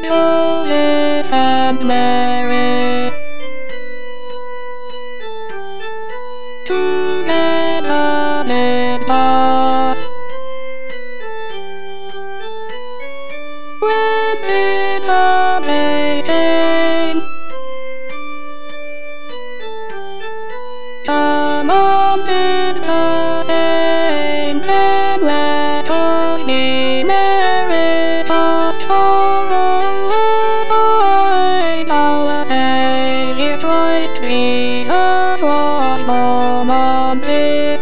Joseph and Mary. Together lived love. When winter came, come on winter came, and let us be merry, just for our Savior Christ Jesus was born on this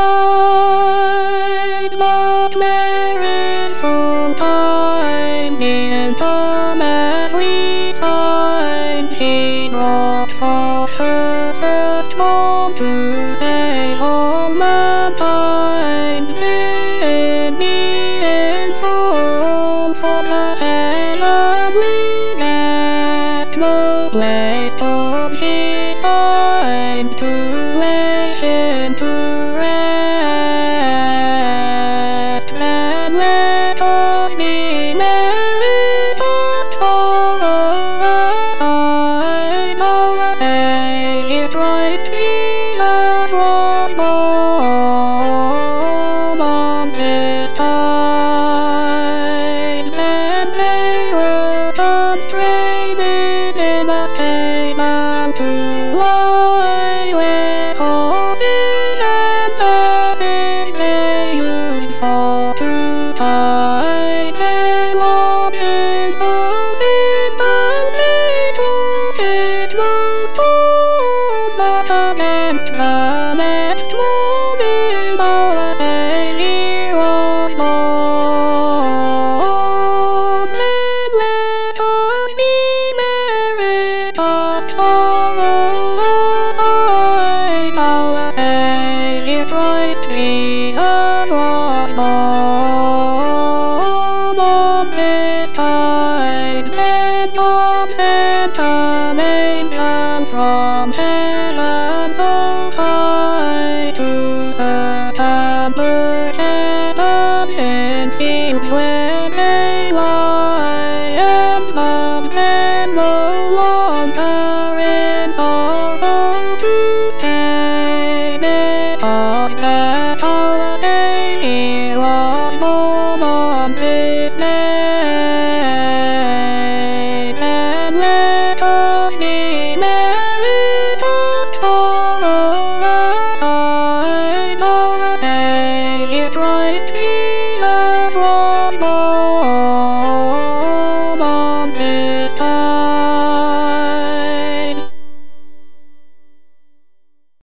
tide. But Mary's full time didn't come as we find. She brought forth her firstborn to save all mankind. Bid me in sorrow for the heavenly guest, no place could she find to lay him to rest. And let us be merry, just for our Savior Christ Jesus was born on this tide. And they were constrained in a stable to lie, where horses and asses they used for to hide. They walked in sunset and they took it was torn, but against the next morning our Savior was born. And let us be merry, just for our Savior Christ Jesus was born on this tide. Then God sent an angel from heaven so high to certain shepherds in fields where they lie, and loved them no longer in sorrow to stay, because that our Savior was born on this day. And let us be merry, just for our Savior Christ Jesus was born on this